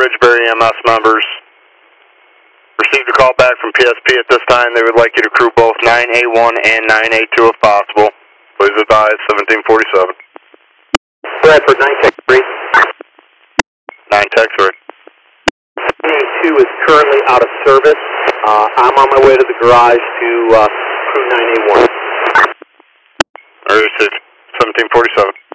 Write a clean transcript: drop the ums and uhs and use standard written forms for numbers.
Bridgebury EMS members. Received a call back from PSP at this time. They would like you to crew both 9A1 and 9A2 if possible. Please advise 1747. Bradford 9 Tech 3. 9 Tech 3. 9A2 is currently out of service. I'm on my way to the garage to crew 9A1. Received 1747.